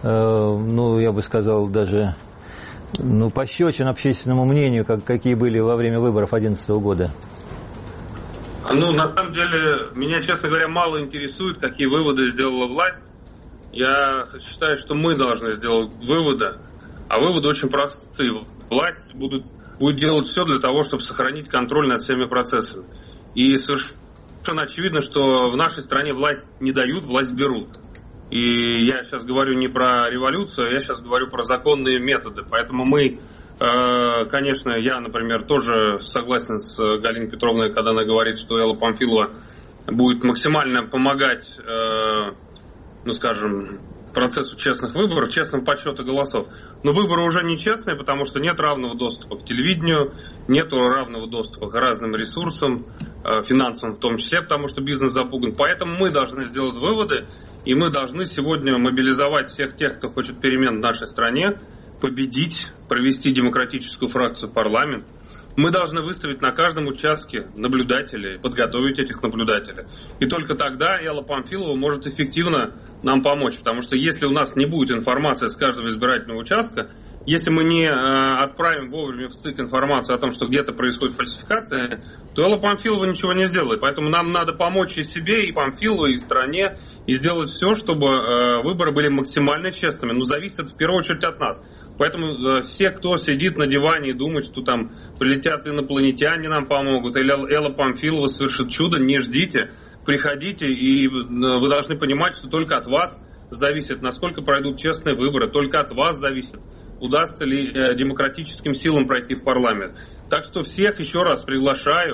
я бы сказал, даже пощечин общественному мнению, какие были во время выборов 2011 года? На самом деле, меня, честно говоря, мало интересует, какие выводы сделала власть. Я считаю, что мы должны сделать выводы. А выводы очень простые. Власть будет делать все для того, чтобы сохранить контроль над всеми процессами. И совершенно очевидно, что в нашей стране власть не дают, власть берут. И я сейчас говорю не про революцию, я сейчас говорю про законные методы. Поэтому мы, конечно, я, например, тоже согласен с Галиной Петровной, когда она говорит, что Элла Памфилова будет максимально помогать, процессу честных выборов, честного подсчета голосов. Но выборы уже нечестные, потому что нет равного доступа к телевидению, нет равного доступа к разным ресурсам, финансовым в том числе, потому что бизнес запуган. Поэтому мы должны сделать выводы, и мы должны сегодня мобилизовать всех тех, кто хочет перемен в нашей стране, победить, провести демократическую фракцию в парламент. Мы должны выставить на каждом участке наблюдателей, подготовить этих наблюдателей. И только тогда Элла Памфилова может эффективно нам помочь. Потому что если у нас не будет информации с каждого избирательного участка, если мы не отправим вовремя в ЦИК информацию о том, что где-то происходит фальсификация, то Элла Памфилова ничего не сделает. Поэтому нам надо помочь и себе, и Памфилову, и стране, и сделать все, чтобы выборы были максимально честными. Но зависит это в первую очередь от нас. Поэтому все, кто сидит на диване и думает, что там прилетят инопланетяне, нам помогут, или Элла Памфилова совершит чудо, не ждите, приходите, и вы должны понимать, что только от вас зависит, насколько пройдут честные выборы, только от вас зависит, удастся ли демократическим силам пройти в парламент. Так что всех еще раз приглашаю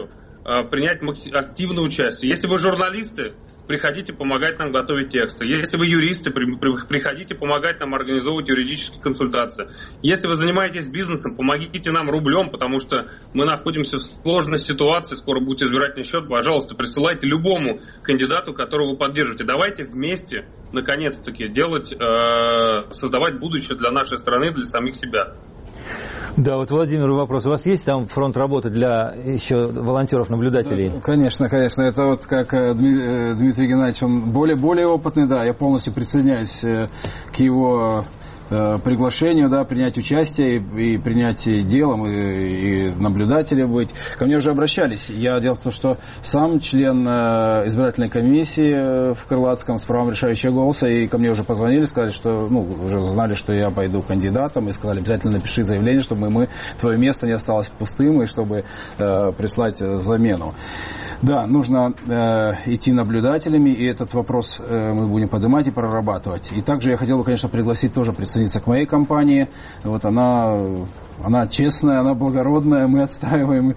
принять активное участие. Если вы журналисты, приходите помогать нам готовить тексты. Если вы юристы, приходите помогать нам организовывать юридические консультации. Если вы занимаетесь бизнесом, помогите нам рублем, потому что мы находимся в сложной ситуации, скоро будет избирательный счет. Пожалуйста, присылайте любому кандидату, которого вы поддерживаете. Давайте вместе, наконец-таки, создавать будущее для нашей страны, для самих себя. Да, вот, Владимир, вопрос. У вас есть там фронт работы для еще волонтеров-наблюдателей? Да, конечно. Это вот как Дмитрий Геннадьевич, он более опытный, да, я полностью присоединяюсь к его приглашению, да, принять участие и принять делом, и наблюдателем быть. Ко мне уже обращались. Дело в том, что сам член избирательной комиссии в Крылатском с правом решающего голоса, и ко мне уже позвонили, сказали, что, уже знали, что я пойду кандидатом, и сказали, обязательно напиши заявление, чтобы твое место не осталось пустым, и чтобы прислать замену. Да, нужно идти наблюдателями, и этот вопрос мы будем поднимать и прорабатывать. И также я хотел бы, конечно, пригласить тоже присоединиться к моей компании. Вот она честная, она благородная, мы отстаиваем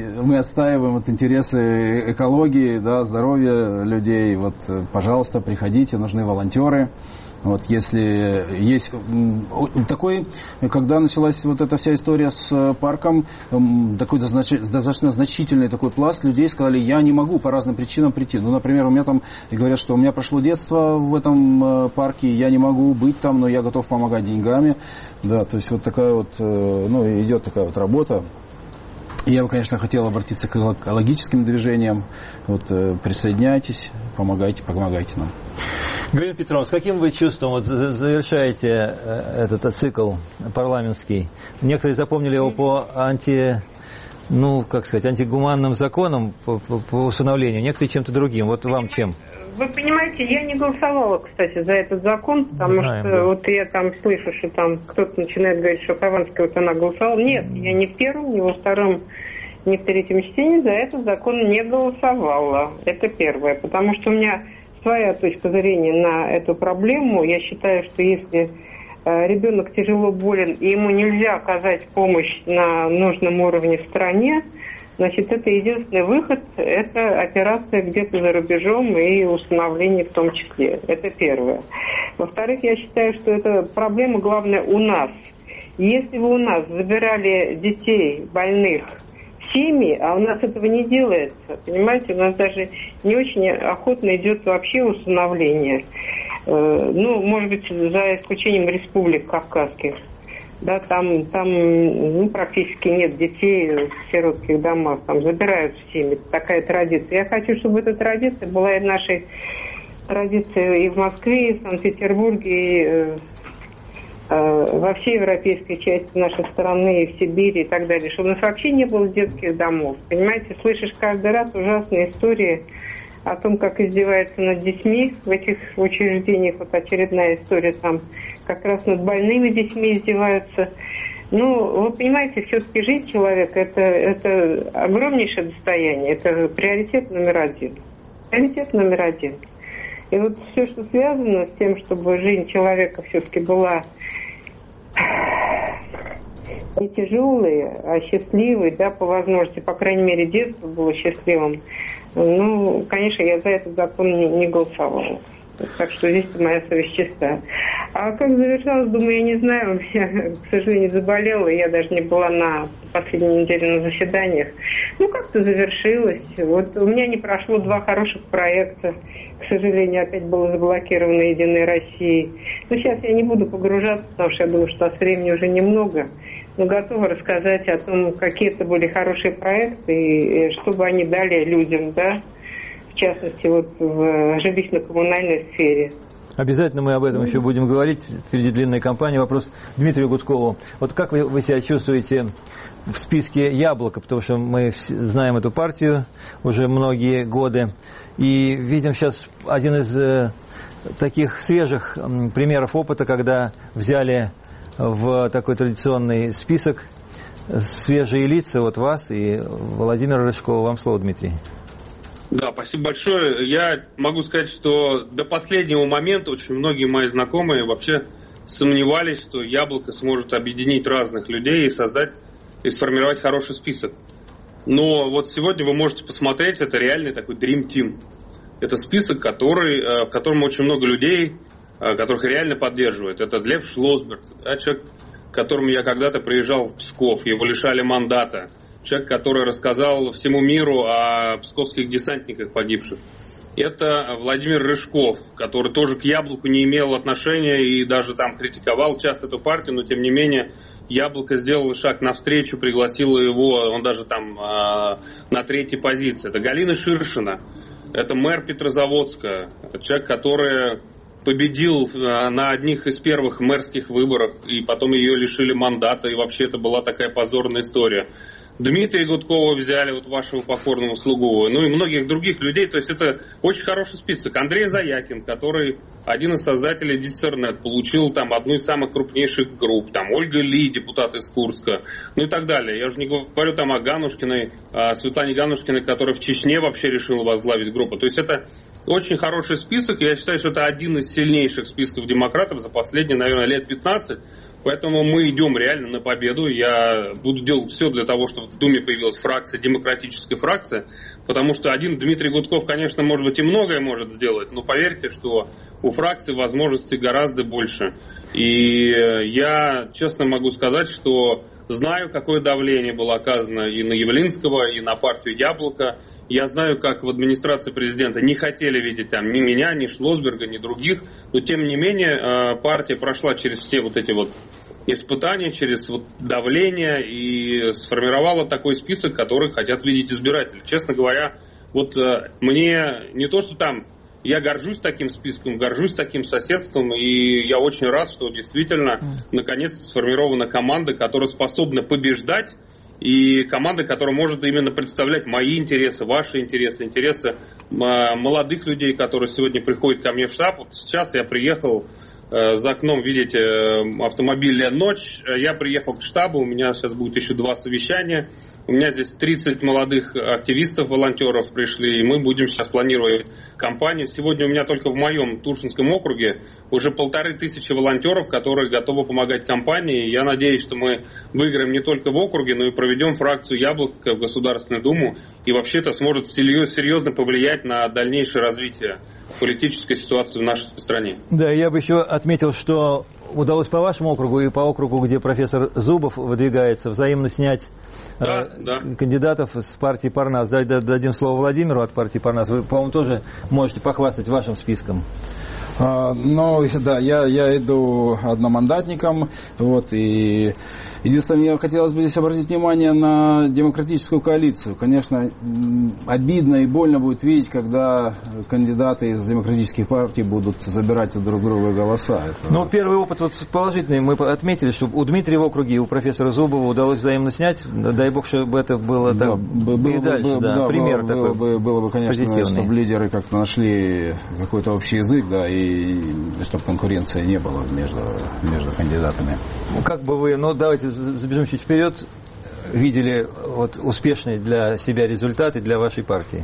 интересы экологии, да, здоровья людей. Вот, пожалуйста, приходите, нужны волонтеры. Вот, если есть такой, когда началась вот эта вся история с парком, такой достаточно значительный такой пласт людей сказали, я не могу по разным причинам прийти. Например, у меня там говорят, что у меня прошло детство в этом парке, я не могу быть там, но я готов помогать деньгами. Да, то есть вот такая вот, идет такая вот работа. Я бы, конечно, хотел обратиться к экологическим движениям. Вот, присоединяйтесь, помогайте нам. Галина Петровна, с каким вы чувством завершаете этот цикл парламентский? Некоторые запомнили его по антигуманным законам по усыновлению, некоторые чем-то другим. Вот вам чем? Вы понимаете, я не голосовала, кстати, за этот закон, потому что вот я там слышу, что там кто-то начинает говорить, что Хованский, вот она голосовала. Нет, я ни в первом, ни во втором, ни в третьем чтении за этот закон не голосовала. Это первое, потому что у меня своя точка зрения на эту проблему. Я считаю, что если ребенок тяжело болен и ему нельзя оказать помощь на нужном уровне в стране, значит, это единственный выход, это операция где-то за рубежом и усыновление в том числе. Это первое. Во-вторых, я считаю, что эта проблема главная у нас. Если бы у нас забирали детей больных в семьи, а у нас этого не делается, понимаете, у нас даже не очень охотно идет вообще усыновление. Может быть, за исключением республик кавказских. Да, там практически нет детей в сиротских домах, там забирают в семьи, такая традиция. Я хочу, чтобы эта традиция была и нашей традицией и в Москве, и в Санкт-Петербурге, и во всей европейской части нашей страны, и в Сибири, и так далее, чтобы у нас вообще не было детских домов. Понимаете, слышишь каждый раз ужасные истории о том, как издеваются над детьми в этих учреждениях. Вот очередная история там, как раз над больными детьми издеваются. Вы понимаете, все-таки жизнь человека это огромнейшее достояние, это приоритет номер один. Приоритет номер один. И вот все, что связано с тем, чтобы жизнь человека все-таки была не тяжелой, а счастливой, да, по возможности, по крайней мере, детство было счастливым. Конечно, я за этот закон не голосовала. Так что здесь моя совесть чиста. А как завершалось, думаю, я не знаю. Я, к сожалению, заболела, и я даже не была на последней неделе на заседаниях. Как-то завершилось. Вот у меня не прошло 2 хороших проекта. К сожалению, опять было заблокировано «Единой Россией». Сейчас я не буду погружаться, потому что я думаю, что у нас времени уже немного. Но готова рассказать о том, какие это были хорошие проекты и что бы они дали людям, да, в частности, вот в жилищно-коммунальной сфере. Обязательно мы об этом еще будем говорить. Впереди длинная кампания. Вопрос Дмитрию Гудкову. Вот как вы себя чувствуете в списке «Яблоко», потому что мы знаем эту партию уже многие годы, и видим сейчас один из таких свежих примеров опыта, когда взяли в такой традиционный список свежие лица, вот вас и Владимира Рыжкова. Вам слово, Дмитрий. Да, спасибо большое. Я могу сказать, что до последнего момента очень многие мои знакомые вообще сомневались, что «Яблоко» сможет объединить разных людей и создать и сформировать хороший список. Но вот сегодня вы можете посмотреть, это реальный такой Dream Team. Это список, в котором очень много людей, которых реально поддерживают. Это Лев Шлосберг, человек, к которому я когда-то приезжал в Псков, его лишали мандата. Человек, который рассказал всему миру о псковских десантниках погибших. Это Владимир Рыжков, который тоже к Яблоку не имел отношения и даже там критиковал часто эту партию, но тем не менее Яблоко сделало шаг навстречу, пригласило его, он даже там на 3-й позиции. Это Галина Ширшина, это мэр Петрозаводска, это человек, который победил на одних из первых мэрских выборах, и потом ее лишили мандата, и вообще это была такая позорная история. Дмитрия Гудкова взяли, вот вашего покорного слугу, ну и многих других людей. То есть это очень хороший список. Андрей Заякин, который один из создателей Диссернет, получил там одну из самых крупнейших групп. Там Ольга Ли, депутат из Курска, ну и так далее. Я уже не говорю там о Ганушкиной, о Светлане Ганушкиной, которая в Чечне вообще решила возглавить группу. То есть это очень хороший список. Я считаю, что это один из сильнейших списков демократов за последние, наверное, лет 15. Поэтому мы идем реально на победу. Я буду делать все для того, чтобы в Думе появилась фракция, демократическая фракция. Потому что один Дмитрий Гудков, конечно, может быть и многое может сделать. Но поверьте, что у фракции возможностей гораздо больше. И я честно могу сказать, что знаю, какое давление было оказано и на Явлинского, и на партию «Яблоко». Я знаю, как в администрации президента не хотели видеть там ни меня, ни Шлосберга, ни других. Но тем не менее партия прошла через все вот эти вот испытания, через вот давление и сформировала такой список, который хотят видеть избиратели. Честно говоря, вот мне не то, что там я горжусь таким списком, горжусь таким соседством, и я очень рад, что действительно наконец-то сформирована команда, которая способна побеждать, и команда, которая может именно представлять мои интересы, ваши интересы, интересы молодых людей, которые сегодня приходят ко мне в штаб. Вот сейчас я приехал, за окном, видите, автомобильная ночь. Я приехал к штабу, у меня сейчас будет еще 2 совещания. У меня здесь 30 молодых активистов, волонтеров пришли, и мы будем сейчас планировать кампанию. Сегодня у меня только в моем Тушинском округе уже 1500 волонтеров, которые готовы помогать кампании. Я надеюсь, что мы выиграем не только в округе, но и проведем фракцию «Яблоко» в Государственную Думу. И вообще это сможет серьезно повлиять на дальнейшее развитие политической ситуации в нашей стране. Да, я бы еще отметил, что удалось по вашему округу и по округу, где профессор Зубов выдвигается, взаимно снять кандидатов с партии Парнас. Дадим слово Владимиру от партии Парнас. Вы, по-моему, тоже можете похвастать вашим списком. Ну, да, я иду одномандатником, вот, и единственное, мне хотелось бы здесь обратить внимание на демократическую коалицию. Конечно, обидно и больно будет видеть, когда кандидаты из демократических партий будут забирать у друг друга голоса. Ну, первый опыт вот положительный. Мы отметили, что у Дмитрия в округе и у профессора Зубова удалось взаимно снять. Дай бог, чтобы это было так и дальше. Пример такой. Было бы, конечно, позитивный. Чтобы лидеры как-то нашли какой-то общий язык, да, и чтобы конкуренции не было между кандидатами. Как бы вы, давайте забежим чуть вперед, видели вот успешные для себя результаты для вашей партии?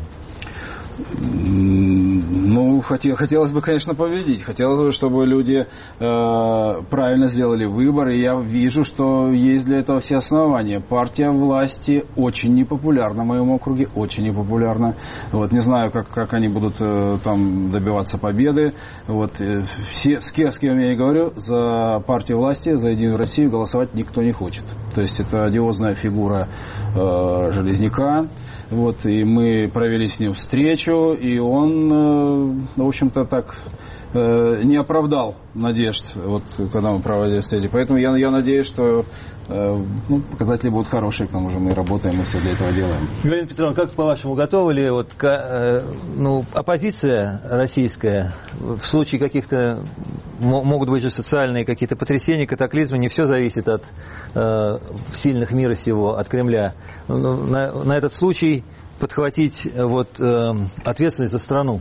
Ну, хотелось бы, конечно, победить. Хотелось бы, чтобы люди правильно сделали выбор. И я вижу, что есть для этого все основания. Партия власти очень непопулярна в моем округе, очень непопулярна. Вот, не знаю, как они будут там добиваться победы. Вот, с кем я не говорю, за партию власти, за Единую Россию голосовать никто не хочет. То есть это одиозная фигура Железняка. Вот, и мы провели с ним встречу, и он, в общем-то, так не оправдал надежд, вот, когда мы проводили встречу. Поэтому я надеюсь, что показатели будут хорошие, к тому же мы работаем, мы все для этого делаем. Галина Петровна, как по-вашему, готова ли оппозиция российская в случае каких-то, могут быть же социальные какие-то потрясения, катаклизмы, не все зависит от сильных мира сего, от Кремля, на этот случай подхватить ответственность за страну?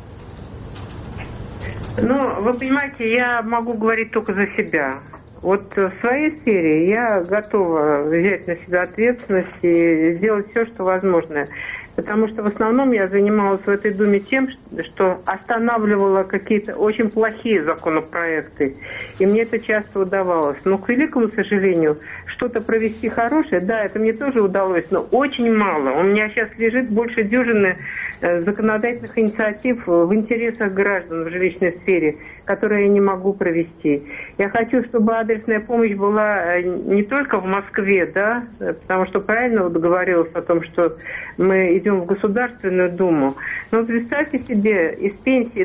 Вы понимаете, я могу говорить только за себя. Вот в своей сфере я готова взять на себя ответственность и сделать все, что возможно. Потому что в основном я занималась в этой Думе тем, что останавливала какие-то очень плохие законопроекты. И мне это часто удавалось. Но, к великому сожалению, что-то провести хорошее, да, это мне тоже удалось, но очень мало. У меня сейчас лежит больше дюжины законодательных инициатив в интересах граждан в жилищной сфере, которые я не могу провести. Я хочу, чтобы адресная помощь была не только в Москве, да, потому что правильно вот говорилось о том, что мы идем в Государственную Думу. Но представьте себе, из пенсии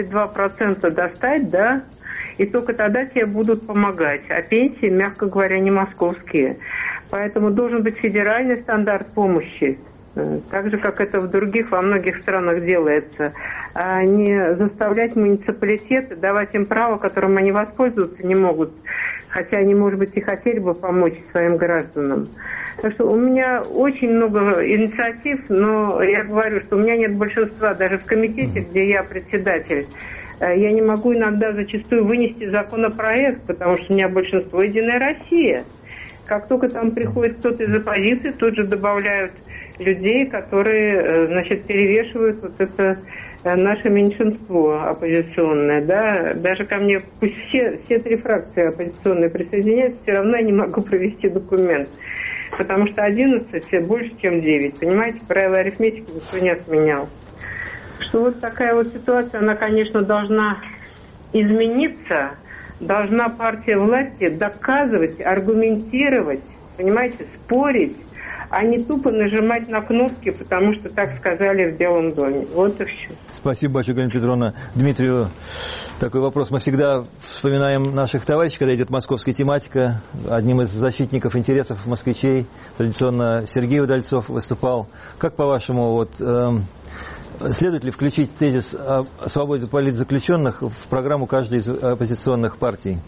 22% достать, да, и только тогда тебе будут помогать. А пенсии, мягко говоря, не московские. Поэтому должен быть федеральный стандарт помощи. Так же, как это в других, во многих странах делается, а не заставлять муниципалитеты, давать им право, которым они воспользоваться не могут, хотя они, может быть, и хотели бы помочь своим гражданам. Так что у меня очень много инициатив, но я говорю, что у меня нет большинства, даже в комитете, где я председатель. Я не могу иногда зачастую вынести законопроект, потому что у меня большинство «Единая Россия». Как только там приходит кто-то из оппозиции, тут же добавляют людей, которые, значит, перевешивают вот это наше меньшинство оппозиционное, да. Даже ко мне, пусть все три фракции оппозиционные присоединяются, все равно я не могу провести документ. Потому что 11 больше, чем 9. Понимаете, правила арифметики никто не отменял. Что вот такая вот ситуация, она, конечно, должна измениться. Должна партия власти доказывать, аргументировать, понимаете, спорить, а не тупо нажимать на кнопки, потому что так сказали в Белом доме. Вот и все. Спасибо большое, Галина Петровна. Дмитрию такой вопрос. Мы всегда вспоминаем наших товарищей, когда идет московская тематика. Одним из защитников интересов москвичей традиционно Сергей Удальцов выступал. Как, по-вашему, вот... следует ли включить тезис о свободе политзаключенных в программу каждой из оппозиционных партий?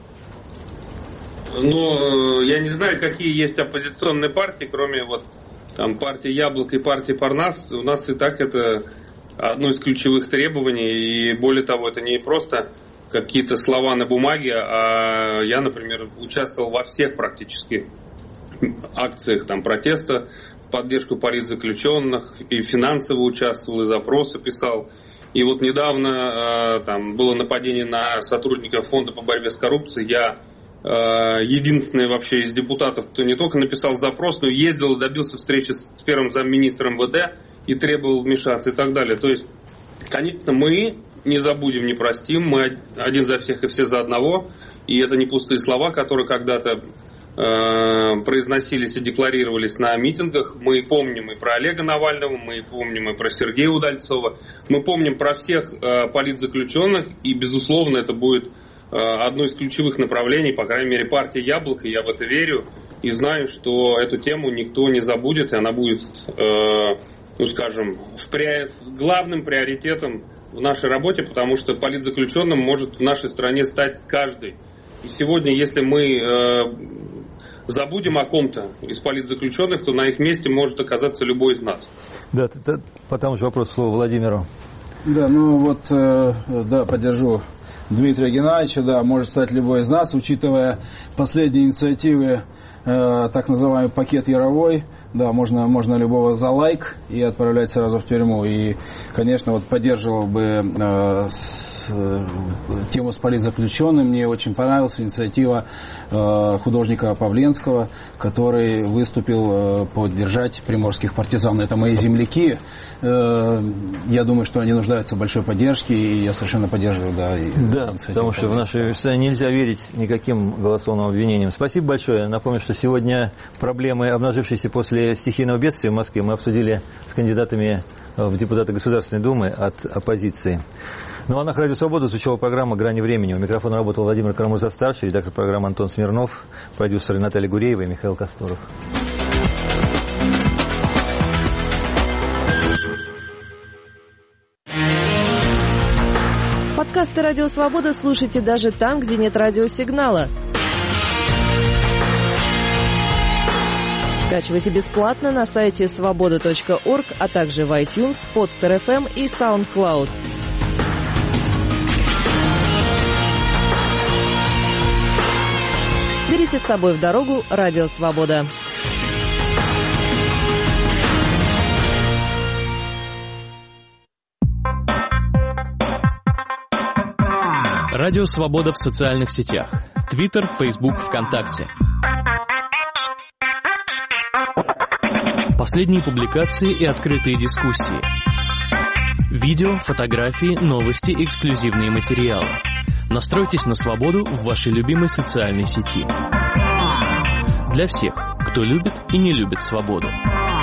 Ну, я не знаю, какие есть оппозиционные партии, кроме вот там партии Яблоко и партии Парнас. У нас и так это одно из ключевых требований. И более того, это не просто какие-то слова на бумаге, а я, например, участвовал во всех практически акциях там протеста в поддержку политзаключенных, и финансово участвовал, и запросы писал. И вот недавно там было нападение на сотрудников фонда по борьбе с коррупцией. Я единственный вообще из депутатов, кто не только написал запрос, но и ездил и добился встречи с первым замминистра МВД и требовал вмешаться и так далее. То есть, конечно, мы не забудем, не простим, мы один за всех и все за одного. И это не пустые слова, которые когда-то произносились и декларировались на митингах. Мы помним и про Олега Навального, мы помним и про Сергея Удальцова, мы помним про всех политзаключенных, и, безусловно, это будет одно из ключевых направлений, по крайней мере, партия Яблоко, я в это верю, и знаю, что эту тему никто не забудет, и она будет, ну, скажем, главным приоритетом в нашей работе, потому что политзаключенным может в нашей стране стать каждый. И сегодня, если мы забудем о ком-то из политзаключенных, то на их месте может оказаться любой из нас. Да, потому что вопрос слово Владимиру. Да, ну вот, да, поддержу Дмитрия Геннадьевича, да, может стать любой из нас, учитывая последние инициативы, так называемый пакет Яровой, да, можно любого за лайк и отправлять сразу в тюрьму. И, конечно, вот поддерживал бы тему с политзаключенным. Мне очень понравилась инициатива художника Павленского, который выступил поддержать приморских партизан. Это мои земляки. Я думаю, что они нуждаются в большой поддержке, и я совершенно поддерживаю, да. Да, потому что в нашей стране нельзя верить никаким голословным обвинениям. Спасибо большое. Напомню, что сегодня проблемы, обнажившиеся после стихийного бедствия в Москве, мы обсудили с кандидатами в депутаты Государственной Думы от оппозиции. Ну а на Радио Свобода звучала программа «Грани времени». У микрофона работал Владимир Карамурза-старший, редактор программы Антон Смирнов, продюсеры Наталья Гуреева и Михаил Косторов. Подкасты «Радио Свобода» слушайте даже там, где нет радиосигнала. Скачивайте бесплатно на сайте svoboda.org, а также в iTunes, Podster.fm и SoundCloud. Берите с собой в дорогу «Радио Свобода». Радио Свобода в социальных сетях. Твиттер, Фейсбук, ВКонтакте. Последние публикации и открытые дискуссии. Видео, фотографии, новости, эксклюзивные материалы. Настройтесь на свободу в вашей любимой социальной сети. Для всех, кто любит и не любит свободу.